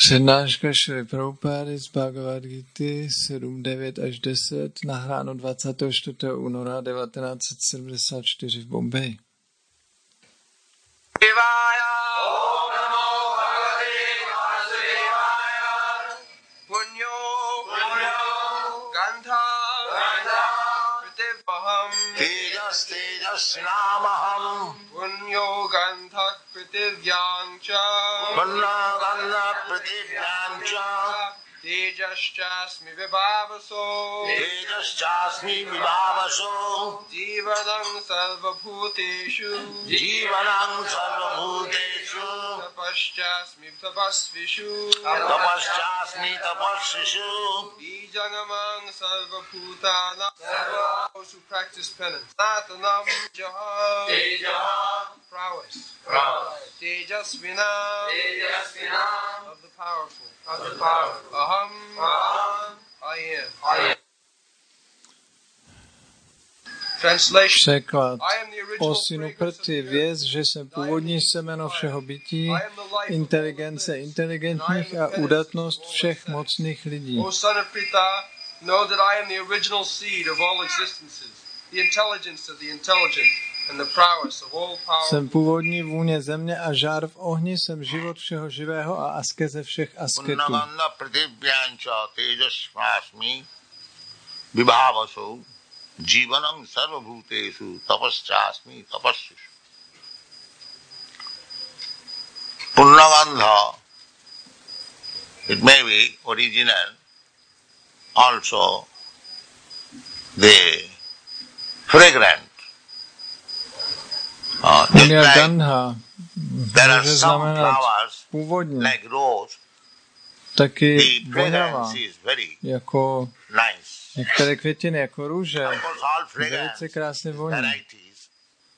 Přednáška Šry Prabhupády z Bhagavad Gity 7.9 až 10, nahráno 24. února 1974 v Bombeji. Namaham Punyo Gandhak Prithivyancha Punyo Gandhak Prithivyancha Tejaschasmi Vibhavaso Tejaschasmi Vibhavaso Jivanam Sarvabhuteshu Jivanam Sarvabhuteshu Tapaschasmi Tapasvishu Tapaschasmi Tapasvishu Bijangamang Sarvabhutana Those who practice penance. Satanam Jaha Prowess. Tejasvinam of the powerful. Aham I am. Translation. Překlad. O synu Prty, věz, že jsem původní semeno všeho bytí, inteligence inteligentních a udatnost všech mocných lidí. O son of Prita, know that I am the original seed of all existences, the intelligence of the intelligent, and the prowess of all power. Jsem původní vůně země a žár v ohni, jsem život všeho živého a askeze všech asketů. Punnaganda pratibhyancha tejasvasmi vibhavaso jivanam sarvabhutesu tapaschasmi tapasvishu. Punnagandha, it may be original, also the fragrant. Punya Gandha There are může some znamenat flowers původní, like rose. taky The vonavá, fragrance is very jako nice. některé květiny, jako růže, Of course, all velice fragrance krásně voní. varieties.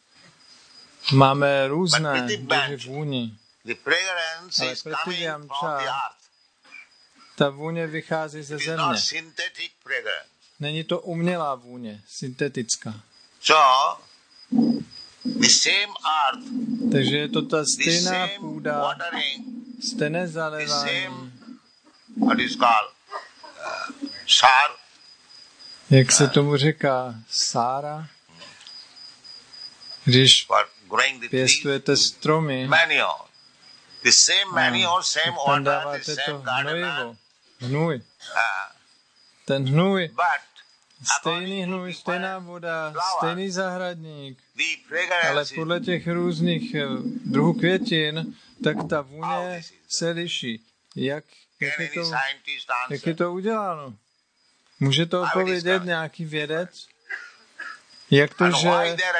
Máme různé But druhy vůní. The fragrance Ale is coming pratibhyamcha, from the earth. Ta vůně vychází ze It is země. not synthetic fragrance. Není to umělá vůně, syntetická. So, the same earth, Takže je to ta the stejná same půda, watering, stejné the zalévání, same, what is called, sar, jak se tomu říká, sára. Když for growing the trees, pěstujete stromy, manure. The same manure, same tam water, the dáváte to same garden, hnojivo, hnůj. uh, Ten hnůj, but stejný hnůj, stejná voda, stejný zahradník, the ale fragrance is podle těch různých druhů květin, tak ta vůně se liší. Jak can je any to, scientist jak answer? je to uděláno? Může to odpovědět nějaký vědec? Jak to, že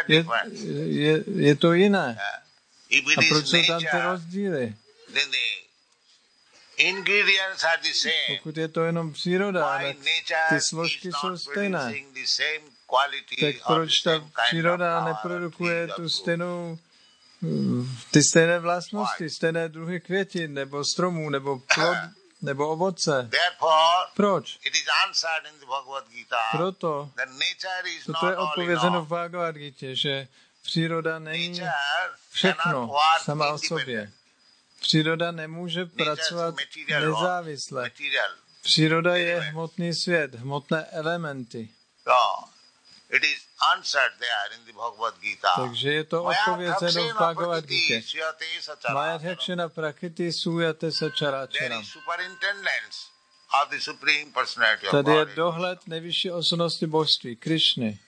je to jiné? If it A is proč jsou tam ty nature, rozdíly? then the ingredients are the same. Pokud je to jenom příroda, Why tak nature ty is složky jsou not stejné. producing the same quality Tak or proč the ta same kind of příroda flower, neprodukuje trees tu or fruit? stejnou, ty stejné vlastnosti, stejné druhy květin, nebo stromů, nebo plod, nebo ovoce? Therefore, Proč? it is answered in the Bhagavad Gita Proto, that nature is toto not je all in odpovězeno all. v Bhagavad Gita, že příroda není Nature všechno cannot work sama o independent. sobě. Příroda nemůže pracovat material world, nezávisle. material. Příroda je hmotný svět, hmotné elementy. So, it is answered there in the Bhagavad Gita. Takže je to odpovězeno v Bhagavad Gita. Mayadhyakshana prakriti sujate There sacharáčaram. is superintendence of the Supreme Personality of Tady je God. dohled nejvyšší osobnosti božství, Krišny.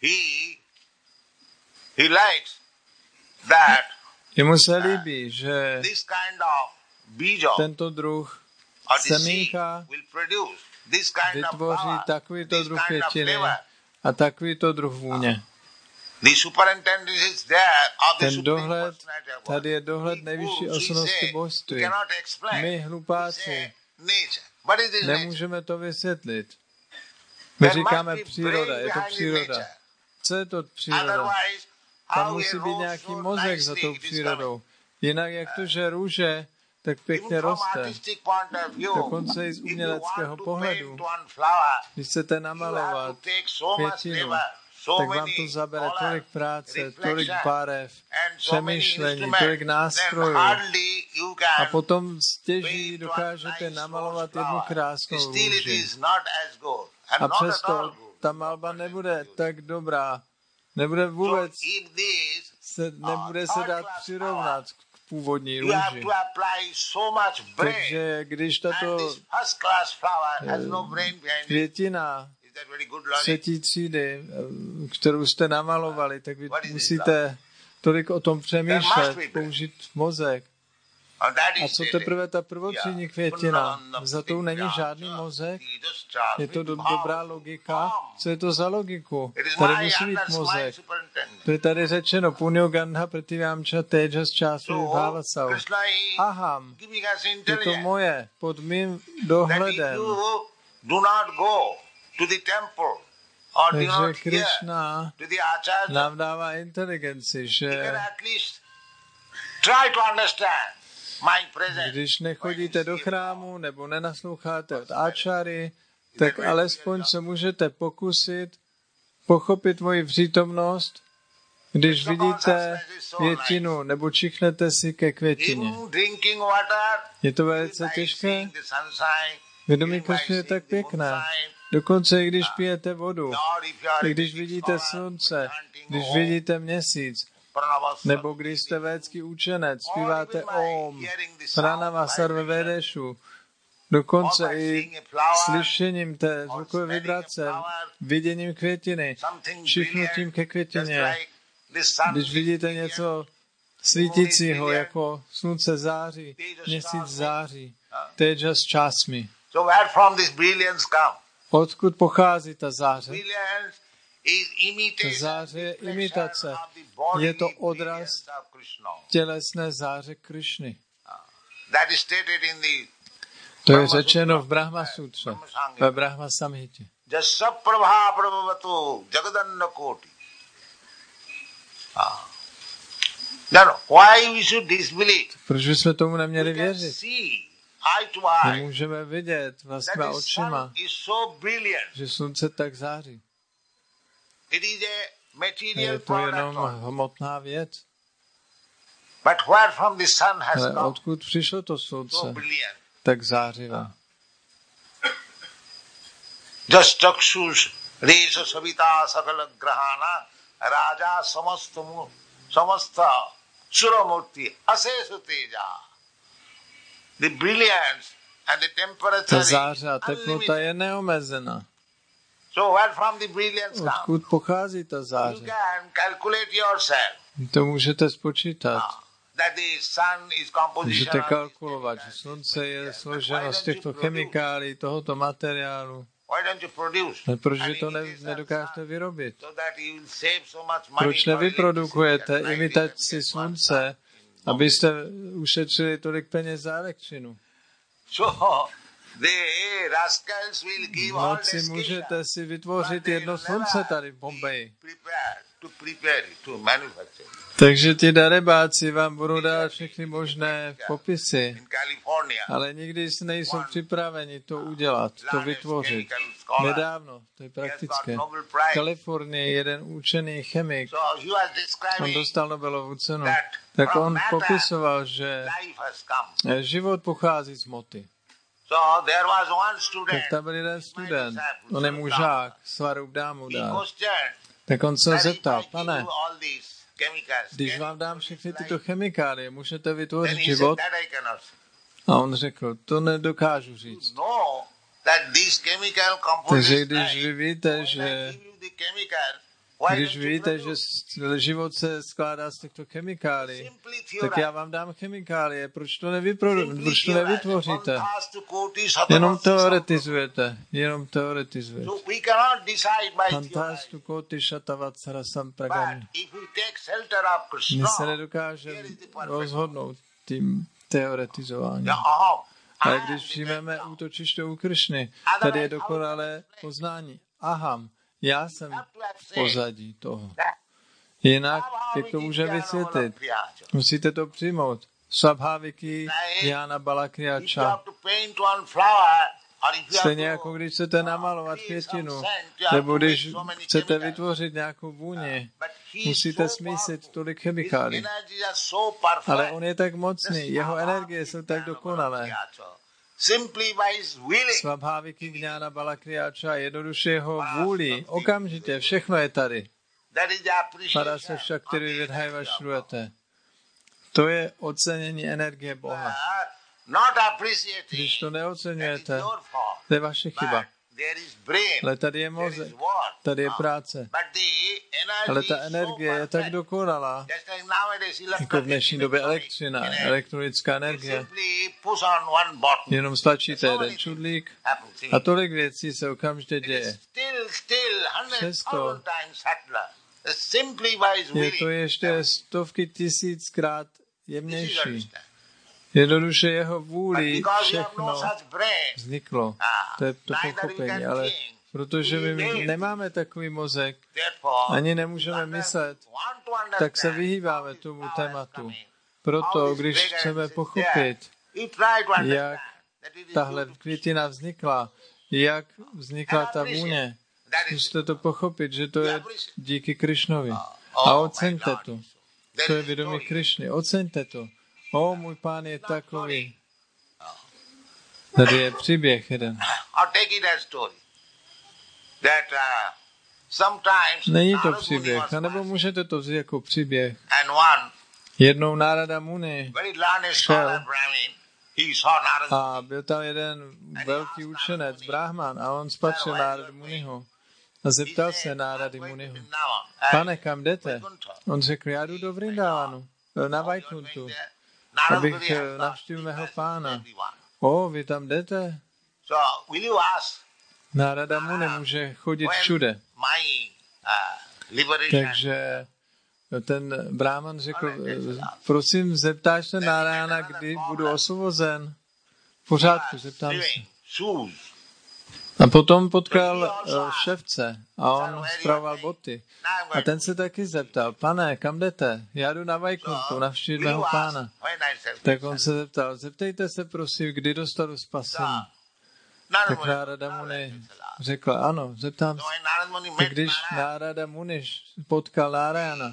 He likes that Jemu se líbí, že this kind of bija tento druh or the seed semínka will produce this kind of vytvoří flower, takovýto this druh kind of květiny flavor. a takovýto druh vůně. The superintendence is there of the Ten Supreme dohled, Personality of God. tady je dohled We nejvyšší fools, we osobnosti say, božství. we cannot explain. My, We hlupáci, say nature. What is this nature? nemůžeme to vysvětlit. My There říkáme must be příroda, brain je to behind the příroda. nature. Co je to příroda? Otherwise, Tam how musí a být rose nějaký so mozek za nicely tou it is přírodou. Jinak jak to, že růže tak pěkně Even from roste. artistic point of view, Dokonce i z if you uměleckého want to pohledu. paint one flower, Když chcete you have namalovat to take so much květinu, labor, tak vám to zabere tolik práce, tolik barev, přemýšlení, tolik nástrojů. A potom stěží dokážete namalovat jednu krásnou růži. A přesto ta malba nebude tak dobrá. Nebude vůbec, nebude se dát přirovnat k původní růži. Takže když tato květina třetí třídy, kterou jste namalovali, tak vy musíte tolik o tom přemýšlet, použít mozek. A co teprve ta prvotřídní květina? Za tou není žádný mozek? Je to dobrá logika? Co je to za logiku? Tady musí být mozek. To je tady řečeno. Punyo gandha prativyamcha tejas čásu bhavasau. Aham. Je to moje. Pod mým dohledem. Takže Krishna nám dává inteligenci, že když nechodíte do chrámu nebo nenasloucháte od áčary, tak alespoň se můžete pokusit pochopit moji přítomnost, když vidíte květinu nebo čichnete si ke květině. Je to velice těžké? Vědomí Krishny je tak pěkné. Dokonce i když pijete vodu, i když vidíte slunce, když vidíte měsíc, nebo když jste védský učenec, zpíváte Om, Pranava Sarva Vedešu, dokonce i slyšením té zvukové vibrace, viděním květiny, čichnutím ke květině, když vidíte něco svítícího, jako slunce září, měsíc září, tejas časmi. Odkud pochází ta záře? Ta záře je imitace. Je to odraz tělesné záře Krishny. To je řečeno v Brahma Sutře, ve Brahma Samhitě. Proč bychom tomu neměli věřit? My můžeme vidět vlastníma očima, že slunce tak září. Je to jenom hmotná věc. Ale odkud přišlo to slunce tak zářivé? Jastakshus resa savita sakala grahana raja samasta suramurti asesu teja. The brilliance and the temperature. Ta záře a teplota je neomezená. So where from the brilliance comes? Odkud pochází ta záře? You can calculate yourself. To můžete spočítat. That the sun is composition. Můžete kalkulovat, že slunce je složeno z těchto chemikálií, tohoto materiálu. Why don't you produce? Proč vy to nedokážete vyrobit? So that you will save so much money. Proč nevyprodukujete imitaci slunce, abyste ušetřili tolik peněz za elektřinu? So the rascals will give all noci this můžete si vytvořit jedno slunce tady v Bombeji. Takže ti darebáci vám budou dát všechny možné popisy, ale nikdy nejsou připraveni to udělat, to vytvořit. Nedávno, to je praktické. V Kalifornii jeden učený chemik, on dostal Nobelovu cenu, tak on popisoval, že život pochází z hmoty. Tak tam byl jeden student, on je mužák, Svarup Damodar. Tak on se zeptal, pane, když vám dám všechny tyto chemikálie, můžete vytvořit život? A on řekl, to nedokážu říct. Takže když vy víte, že život se skládá z těchto chemikálií, tak já vám dám chemikálie. Proč to nevytvoříte? Jenom teoretizujete. Fantastu koti šatavat sarasam pragam. My se nedokážeme rozhodnout tím teoretizováním. Ale když přijmeme útočiště u Krishny, tady je dokonalé poznání. Aham. Já jsem v pozadí toho. Jinak, jak to může vysvětlit? Musíte to přijmout. Svabhaviky Jnana Balakriyača. Stejně jako když chcete namalovat květinu, nebo když chcete vytvořit nějakou vůni, musíte smísit tolik chemikálí. Ale on je tak mocný, jeho energie jsou tak dokonalé. Svabháviky Gňána Balakriáča, jednoduše jeho vůli, okamžitě, všechno je tady. Parasa Shaktiri Vidhaiva Shruyate. To je ocenění energie Boha. Když to neoceňujete, to je vaše chyba. Ale tady je mozek, tady je práce. Ale ta energie je tak dokonalá, jako v dnešní době elektřina, elektronická energie. Jenom stlačíte jeden čudlík a tolik věcí se okamžitě děje. Přesto je to ještě stovky tisíckrát jemnější. Jednoduše jeho vůli všechno vzniklo. To je to pochopení, ale protože my nemáme takový mozek, ani nemůžeme myslet, tak se vyhýbáme tomu tématu. Proto, když chceme pochopit, jak tahle květina vznikla, jak vznikla ta vůně, musíte to pochopit, že to je díky Krišnovi. A oceňte to. To je vědomí Krišny. Oceňte to. O, můj pán je takový. Tady je příběh jeden. Není to příběh, anebo můžete to vzít jako příběh. Jednou Nárada Muni šel a byl tam jeden velký učenec, Brahman, a on spatřil Náradu Muniho a zeptal se Nárady Muniho: Pane, kam jdete? On řekl: já jdu do Vrindavanu, na Vajkuntu, abych navštívil mého pána. O, vy tam jdete? Nárada Muni může chodit všude. Takže ten Brahman řekl: prosím, zeptáš se Nárájana, kdy budu osvobozen? V pořádku, zeptám se. A potom potkal ševce a on spravoval boty. A ten se taky zeptal: pane, kam jdete? Já jdu na Vajkuntu, navštívit mého pána. Tak on se zeptal: zeptejte se prosím, kdy dostanu spasení. Tak Nárada Muni řekl: ano, zeptám se. Tak když Nárada Muni potkal Nárajana,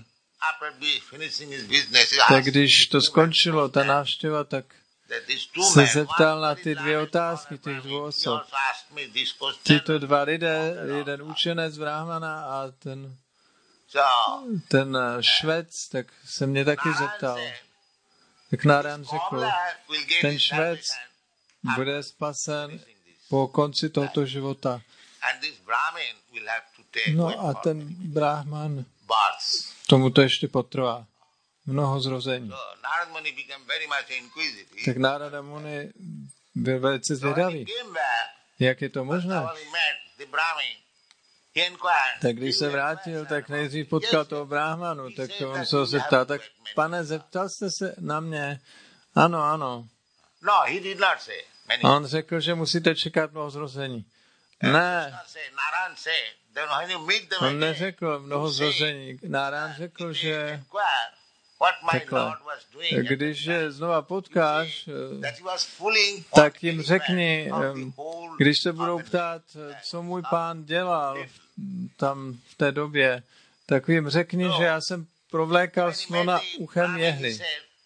tak když to skončilo, ta návštěva, tak se zeptal na ty dvě otázky, těch dvou osob. Tyto dva lidé, jeden učenec Brahmana a ten švec, tak se mě taky zeptal. Tak Nárajan řekl: ten švec bude spasen po konci tohoto života. No a ten Brahman, tomu to ještě potrvá. Mnoho zrození. Tak Nárada Muni byl velice zvědavý. Jak je to možné? Tak když se vrátil, tak nejdřív potkal toho Brahmanu, tak on se ho zeptal: tak pane, zeptal jste se na mě? Ano, ano. A on řekl, že musíte čekat mnoho zrození. Ne. On neřekl mnoho zrození. Nárajan řekl, že takhle, když je znova potkáš, tak jim řekni, když se budou ptát, co můj pán dělal tam v té době, tak jim řekni, že já jsem provlékal slona uchem jehly.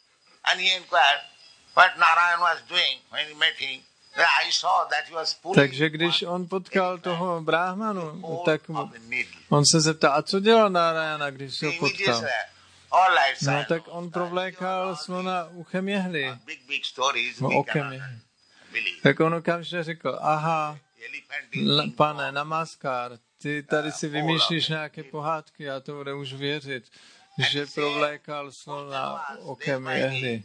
Takže když on potkal toho Brahmanu, tak on se zeptal: a co dělal Nárajana, když se ho potkal? No tak on provlékal slona uchem jehly. Okem jehly. Tak on okamžitě řekl: aha, pane, namaskar, ty tady si vymýšlíš nějaké pohádky, já tomu nemůžu věřit, že provlékal slona okem jehly.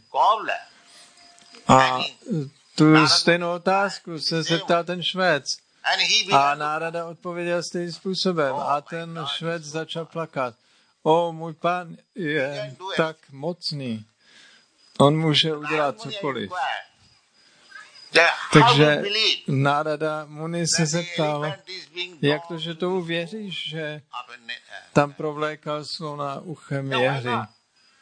A tu stejnou otázku se zeptal ten švec. A Nárada odpověděl stejným způsobem. A ten švec začal plakat: o, můj pán je tak mocný. On může udělat cokoliv. Takže Nárada Muni se zeptal: jak to, že tomu věříš, že tam provlékal slona uchem jehly?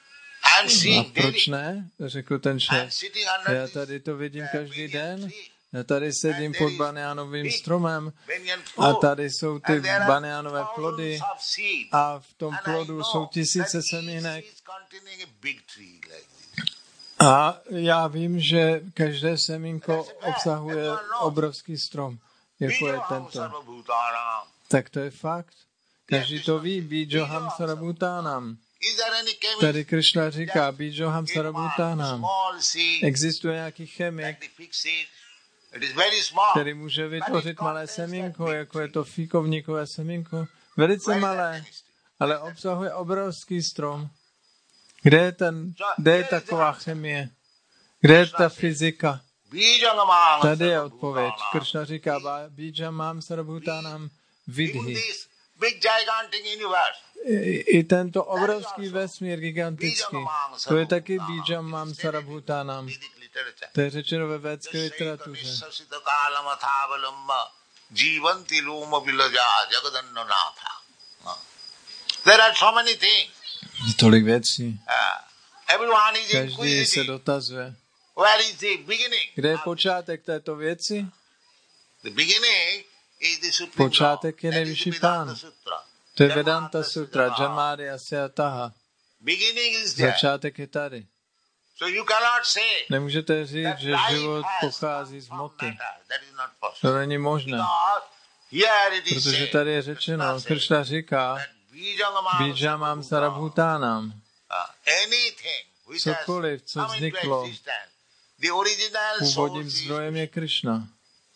A proč ne? Řekl ten šéf. Já tady to vidím každý den. Já tady sedím pod banánovým stromem banyan a fruit. tady jsou ty And there are banánové plody thousands of seeds. a v tom And I plodu know jsou tisíce that each semínek. is containing a big tree like this. A já vím, že každé semínko obsahuje obrovský strom, jako je Bijaham tento. sarvabhutanam. Tak to je fakt. Každý to ví, Bijoham Sarabhutanam. Is there any chemist Tady Krishna říká, Bijoham in one Sarabhutanam. small seed, Existuje nějaký chemik, like the fig seed? It is very small. který může vytvořit malé semínko, jako je to fíkovníkové semínko. Velice malé, ale obsahuje obrovský strom. Kde je taková chemie? Kde je ta fyzika? Bijangamam Tady je sarvabhutanam. odpověď. Krishna říká, Bijamam Sarabhutanam In vidhi. this big gigantic universe, I tento obrovský vesmír gigantický, to je taky Bijamam Sarabhutanam. Vedic literature. To je řečeno ve védské literatuře. Nissasita kalamathavalamba jivanti loma vilaja jagadannanatha. There are so many things. Tolik věcí. Everyone is Každý se inquisitive. dotazuje. Where is the beginning? Kde je počátek této věci? The beginning is the Supreme Počátek je Lord. That is nejvyšší the Vedanta pán. Sutra. To je Vedanta Sutra, Janmadya Syataha. Beginning is there. Začátek je tady. So you cannot say Nemůžete říct, that že life život has pochází z from hmoty. matter. That is not possible. To není možné, Because here it is protože said, tady je řečeno, Krishna říká, that Bijangamam Bijanam Sarabhutanam. anything which Cokoliv, has co come into vzniklo, existence, the original původním source is zdrojem je Krishna.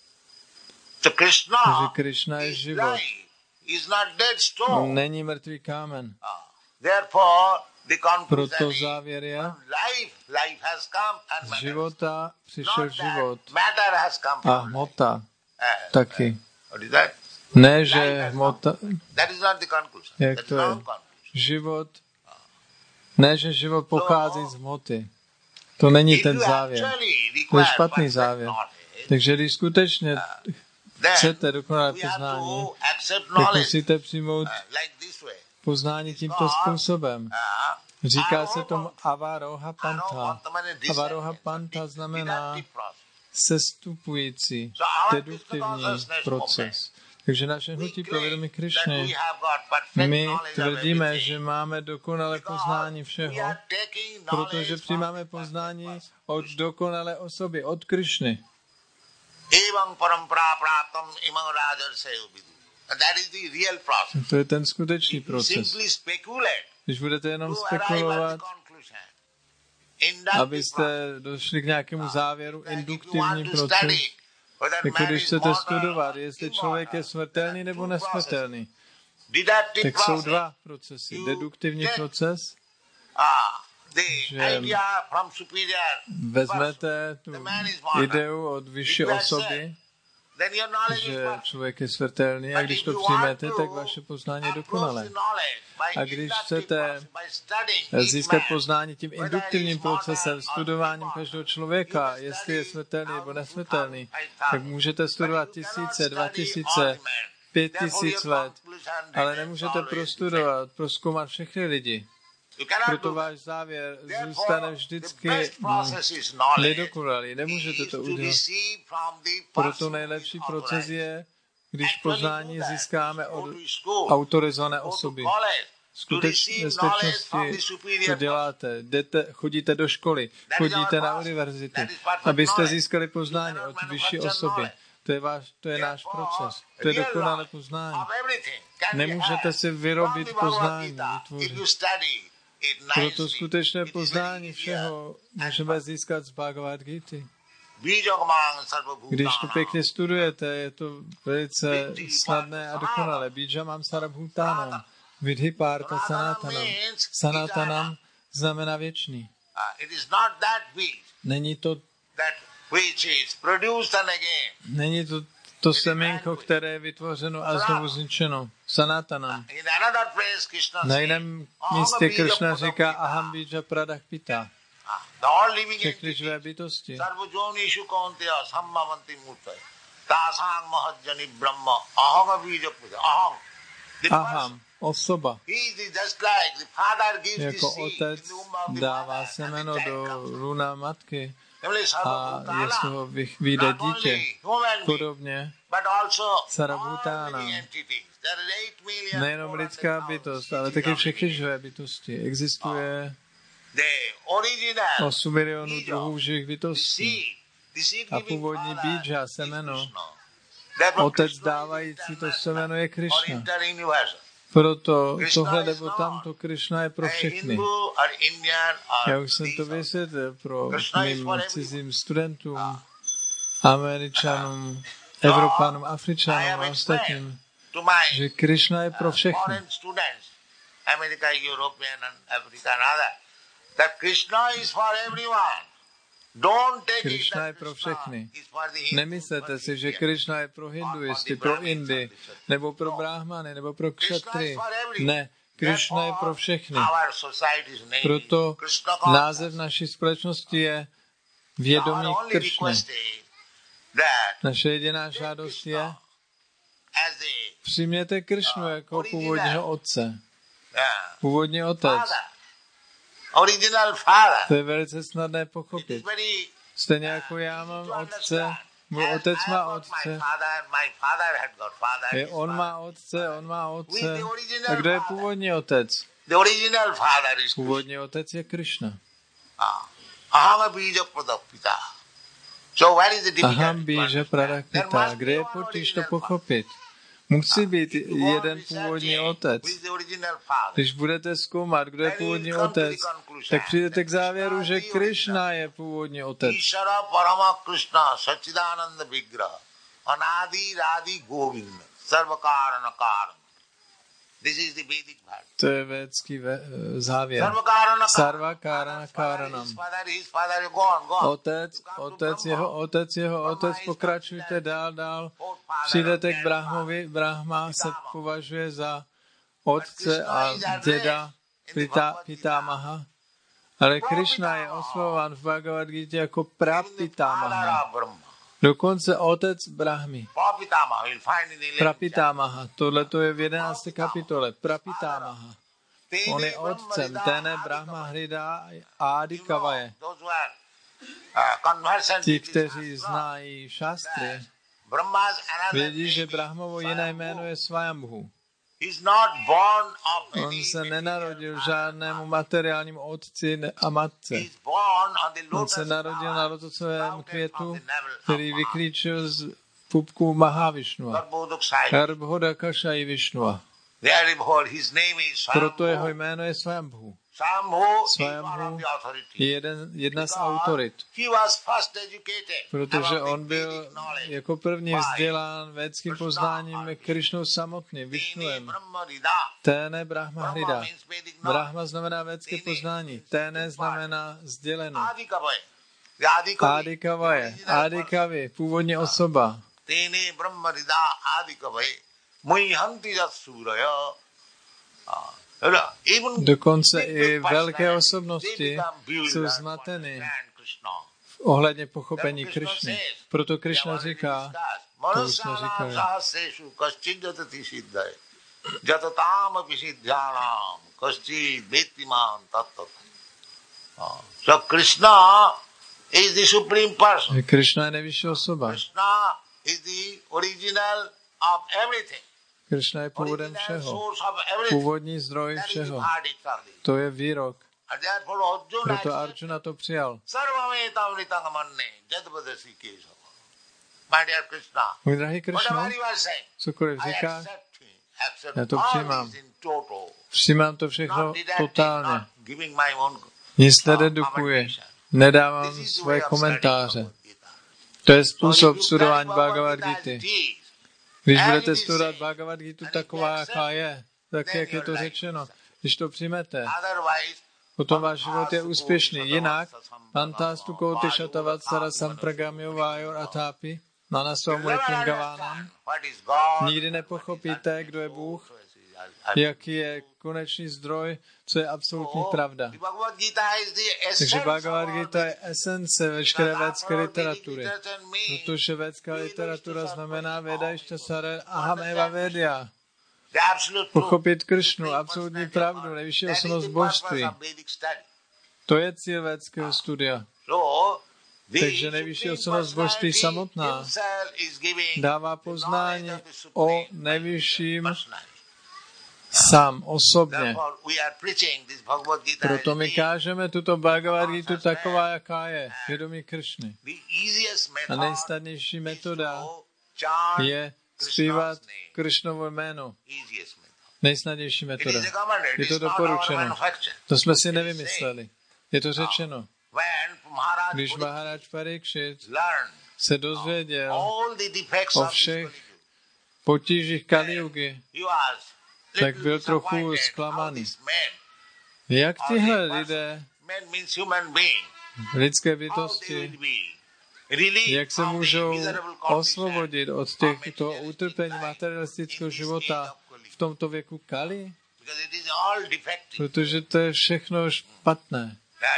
So Krishna Takže Krishna je is život. life, is not dead stone. Není mrtvý kámen. Therefore, the conclusion Proto is, závěr je, from life has come and z matter. života přišel Not život that matter has come a from life. hmota Eh, taky. What is that? Ne, že hmota, That is not the conclusion. Jak That is to je? wrong conclusion. život, ne, že život pochází z hmoty. To není If ten you závěr. actually To je require špatný perfect závěr. knowledge, Takže když skutečně then chcete dokonalé we have poznání, to accept tak knowledge musíte přijmout like this way. poznání tímto způsobem. Říká se tomu Avaroha Pantha. Avaroha Pantha znamená sestupující, deduktivní proces. Takže naše hnutí pro vědomí Krišny, my tvrdíme, že máme dokonalé poznání všeho, protože přijímáme poznání od dokonalé osoby, od Krišny. To je ten skutečný proces. Když budete jenom spekulovat, abyste došli k nějakému závěru, induktivní proces, jako když chcete studovat, jestli člověk je smrtelný nebo nesmrtelný, tak jsou dva procesy. Deduktivní proces, že vezmete tu ideu od vyšší osoby, že člověk je smrtelný, a když to přijmete, tak vaše poznání je dokonalé. A když chcete získat poznání tím induktivním procesem, studováním každého člověka, jestli je smrtelný nebo nesmrtelný, tak můžete studovat 1000, 2000, 5000 let, ale nemůžete prostudovat, prozkoumat všechny lidi. Proto váš závěr zůstane vždycky nedokonalý. Nemůžete to udělat. Proto nejlepší proces je, když poznání získáme od autorizované osoby. Ve skutečnosti to děláte. Chodíte do školy, chodíte na univerzitu, abyste získali poznání od vyšší osoby. To je náš proces. To je dokonalé poznání. Nemůžete si vyrobit poznání, vytvořit. Proto skutečné poznání všeho můžeme získat z Bhagavad Gita. Když to pěkně studujete, je to velice snadné a dokonalé. Bijamam Sarabhutanam, Vidhi Partha Sanatanam. Sanatanam znamená věčný. Není to semínko, které je vytvořeno a znovu zničeno. Sanatanam. Na jiném místě Krishna říká Aham Bija Pradah Pita. Všechny živé bytosti. Aham, osoba. Jako otec dává semeno do luna matky, a je z toho vyjde dítě. Podobně Sarabhutána, nejenom lidská bytost, ale také všechny živé bytosti. Existuje 8 milionů druhů živých bytostí. A původní bídža, semeno, otec dávající to semeno je Krišna. Proto tohle nebo tamto Krišna je pro všechny. Já už jsem to vysvětlil pro mým cizím studentům, Američanům, Evropanům, Afričanům a ostatním, že Krišna je pro všechny. Krišna je pro všechny. Nemyslete si, že Krišna je pro hinduisty, pro Indy, nebo pro bráhmany, nebo pro kšatry. Ne, Krišna je pro všechny. Proto název naší společnosti je vědomí Krišny. Naše jediná žádost je, přijměte Krišnu jako původního otce. Původní otec. To je velice snadné pochopit. Stejně jako já mám otce, můj otec má otce. On má otce, on má otce. A kdo je původní otec? Původní otec je Krišna. Aham bíža pradakita. Kde je potíž to pochopit? Musí být jeden původní otec. Když budete zkoumat, kdo je původní otec, tak přijdete k závěru, že Krišna je původní otec. To je védský závěr. Sarva karana karanam. Otec, jeho otec, pokračujte dál. Přijdete k Brahmovi, Brahma se považuje za otce a děda Pitámaha. Ale Krišna je oslovován v Bhagavad Gita jako Prapitámaha. Dokonce otec Brahmy. Prapitámaha. Tohle to je v 11. kapitole. Prapitámaha. On je otcem. Tene Brahma Hrida Adi Kavaje. Ti, kteří znají šastry, vědí, že Brahmovo jiné jméno je Svayambhu. On se nenarodil žádnému materiálnímu otci a matce. On se narodil na lotosovém květu, který vyklíčil z pupku Mahavishnua. Garbhodakashayi Vishnua. Proto jeho jméno je Svayambhu. Svayambhu je jedna z autorit. Protože on byl jako první vzdělán védským poznáním Krišnou samotným, Višnuem. Téne Brahma Hrida. Brahma znamená védské poznání. Téne znamená sděleno. Adikavaje. Adikavi, původní osoba. Téne Brahma Hrida Adikavaje. Muihanti jatsuraja. Dokonce i velké osobnosti jsou zmateny ohledně pochopení Krišny. Proto Krišna říká, to už jsme říkali, že Krišna je nejvyšší osoba. Krišna je původem všeho. Původní zdroj všeho. To je výrok. Proto Arjuna to přijal. Můj drahý Krišna, cokoliv říká, já to přijímám. Přijímám to všechno totálně. Nic nededukuje. Nedávám svoje komentáře. To je způsob studování Bhagavad Gity. Když budete studovat Bhagavad Gitu taková, jaká je, tak jak je to řečeno, když to přijmete, potom váš život je úspěšný. Jinak, Antastu Koti Shatavatsara Sampragamyo Vajor Atapi, Manasvamu Pungavánam, nikdy nepochopíte, kdo je Bůh, jaký je konečný zdroj, co je absolutní pravda. Takže Bhagavad Gita je esence veškeré védské literatury. Protože védská literatura znamená Vedaišta Sare Aham Eva Vedya. Pochopit Krišnu, absolutní pravdu, nejvyšší osobnost božství. To je cíl védského studia. Takže nejvyšší osobnost božství samotná dává poznání o nejvyšším sám osobně. Proto my kážeme tuto Bhagavad Gita taková, jaká je, vědomí Kršny. A nejsnadnější metoda je zpívat Kršnovo jméno. Nejsnadnější metoda. Je to doporučeno. To jsme si nevymysleli. Je to řečeno. Když Maharaj Parikšit se dozvěděl o všech potížích Kaliugy, tak byl trochu zklamaný. Jak tyhle lidé, lidské bytosti, jak se můžou osvobodit od těchto utrpení materialistického života v tomto věku Kali? Protože to je všechno špatné.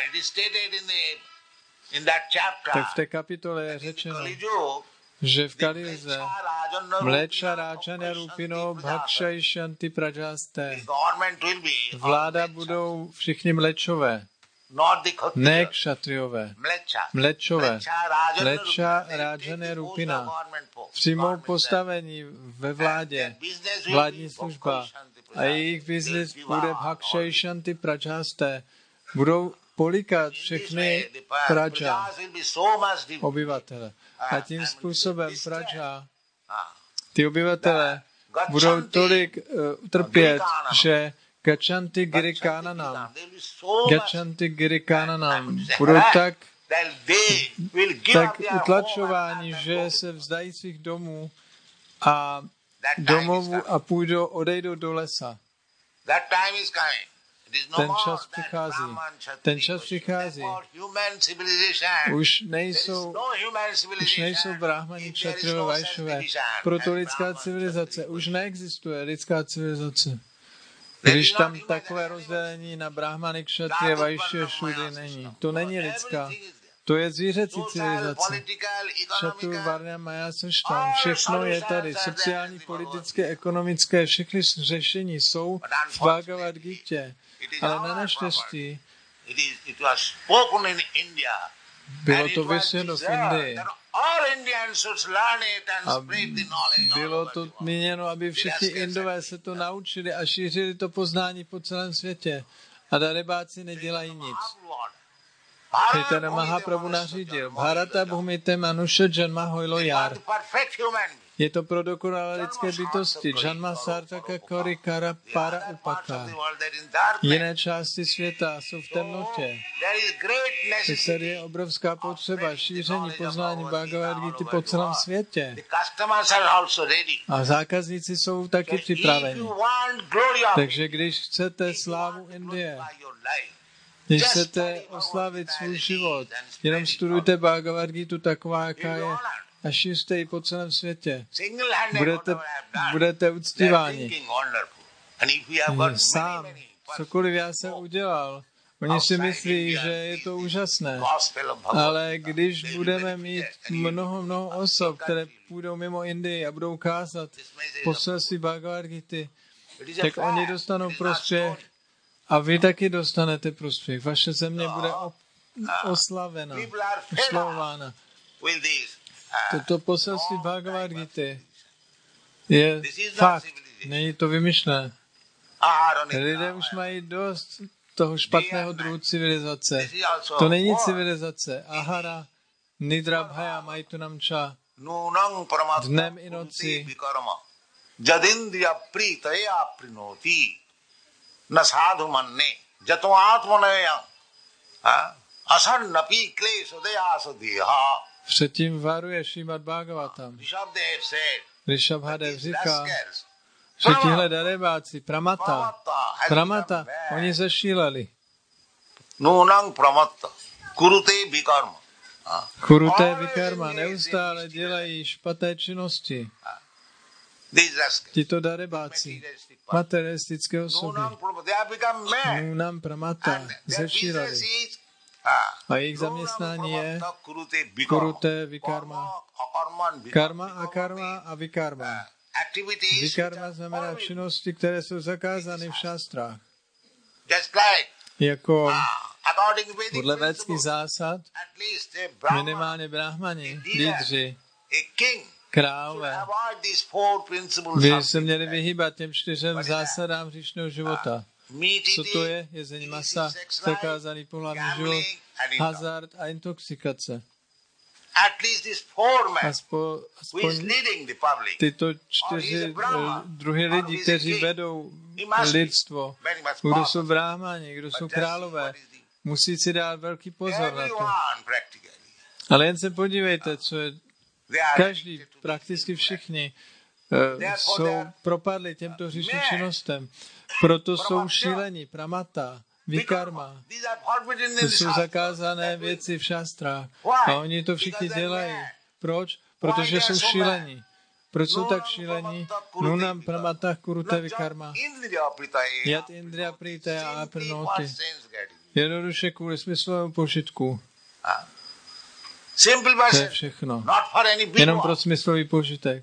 Tak v té kapitole je řečeno, že v Kaliuze mléča ráčané rupino bhakšajšanti prajasté. Vláda budou všichni mléčové, ne kšatriové, mléčové. Mléča ráčané rupina přijmou postavení ve vládě, vládní služba a jejich biznis bude bhakšajšanti prajasté. Budou polikat všechny praja, obyvatele. A tím způsobem praja, ty obyvatele, budou tolik trpět, že Gachanti Girikánanam budou tak utlačováni, že se vzdají svých domů a domovů a odejdou do lesa. Ten čas přichází. Už nejsou brahmani, kšatriové, vajšové. Proto lidská civilizace. Už neexistuje lidská civilizace. Když tam takové rozdělení na brahmany, kšatrie, vajšie, šudy není. To není lidská. To je zvířecí civilizace. Šatu, varna, maja, srštam. Všechno je tady. Sociální, politické, ekonomické, všechny řešení jsou v Bhagavad Gitě. Ale na neštěstí bylo to vysvěno v Indii. A bylo to míněno, aby všichni Indové se to naučili a šířili to poznání po celém světě. A darebáci nedělají nic. Chaitanya Mahaprabhu nařídil. Bharata bhumite manusha janma hojlo jar. Je to pro dokonalé lidské bytosti. Janma sartaka kori kara para upaka. Jiné části světa jsou v temnotě. Tady je obrovská potřeba šíření poznání Bhagavad Gity po celém světě. A zákazníci jsou taky připraveni. Takže když chcete slávu Indie, když chcete oslavit svůj život, jenom studujte Bhagavad Gitu taková, jaká je, a šířte ji po celém světě. Budete uctíváni. Sám, cokoliv já jsem udělal, oni si myslí, že je to úžasné. Ale když budeme mít mnoho osob, které půjdou mimo Indii a budou kázat poselství Bhagavad Gity, tak oni dostanou prospěch a vy taky dostanete prospěch. Vaše země bude oslavována. Toto poselství Bhagavad Gity je fakt, není to vymyšlené. Lidé už mají dost toho špatného druhu civilizace. To není civilizace. Ahara, nidra, bhaya, maitunamča. Dnem i noci. Jadindriya pritaya prinoti na sadhu manne jato atmanaya asannapi klesodayasadiha. Předtím varuje Šrímad Bhagavatam. Rishabhadev říká, že tihle darebáci, pramata, oni zešíleli. Nunang pramata, kurute vikarma, neustále dělají špatné činnosti. Tito darebáci, materialistické osoby, nunang pramata, zešíleli. A jejich zaměstnání je kurute vikarma. Karma a karma a vikarma. Vikarma znamená činnosti, které jsou zakázány v šástrách. Jako Podle védských zásad minimálně brahmani, lídři, králové, by se měli vyhýbat těm 4 zásadám hříšného života. Co to je? Jezení masa, zakázaný pohlavní život, hazard a intoxikace. Aspoň tyto 4 druhy lidí, kteří vedou lidstvo, kdo jsou brahmani, kdo jsou králové, musí si dát velký pozor na to. Ale jen se podívejte, co je každý, prakticky všichni, jsou propadli těmto hříšným činnostem. Proto jsou šílení, pramata, vikarma. To jsou zakázané věci v šastrách. A oni to všichni dělají. Proč? Protože jsou šílení. Proč jsou tak šílení? Nunam pramatah kurute vikarma. Yat indriya prite a aprnoti. Jednoduše kvůli smyslovému požitku. To je všechno. Jenom pro smyslový požitek.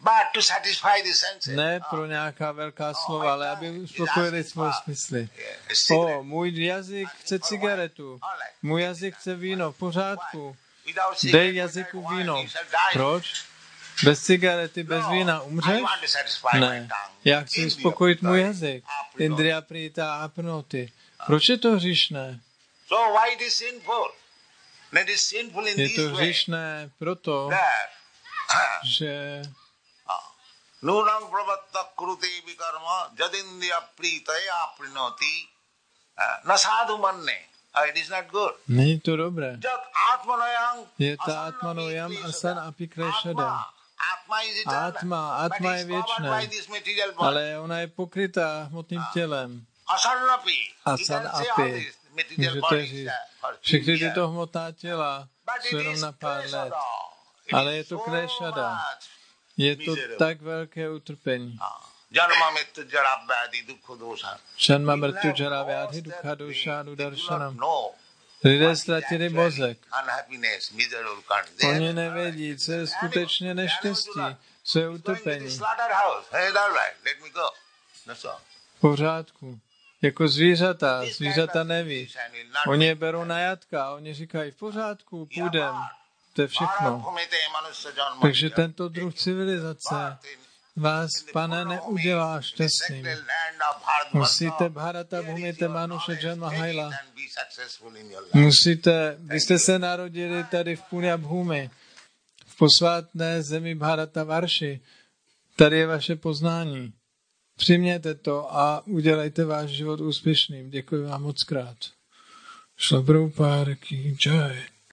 Ne pro nějaká velká slova, ale aby uspokojili svoje smysly. Můj jazyk chce cigaretu, můj jazyk chce víno, v pořádku. Dej jazyku víno. Proč? Bez cigarety, bez vína umřeš? Ne. Já chci uspokojit můj jazyk. Indriya prita apnoti. Proč je to hříšné? Je to hříšné proto, že Nunam pravatta kurute vikarma jadindriya pritaya aprinoti nasadu manne. It is not good. Není to dobré. Je ta atmanojam asan apikrešada. Atma je věčné, ale ona je pokrytá hmotným tělem. Asan api. Můžete říct, všechny tyto hmotná těla jsou jenom na pár let. Ale je to klešada. Je to tak velké utrpení. Janma mrtyu jara vyadhi dukha došánu daršanam. Lidé ztratili mozek. Oni nevědí, co je skutečně neštěstí, co je utrpení. V pořádku. Jako zvířata neví. Oni je berou na jatka, oni říkají, v pořádku, půjdem. To je všechno. Takže tento druh civilizace vás, pane, neudělá šťastným. Musíte bharata bhumite manuše janma haila. Vy jste se narodili tady v Punya Bhumi, v posvátné zemi Bharata Varši. Tady je vaše poznání. Přijměte to a udělejte váš život úspěšným. Děkuji vám moc krát. Šla Prabhupáda ki jai.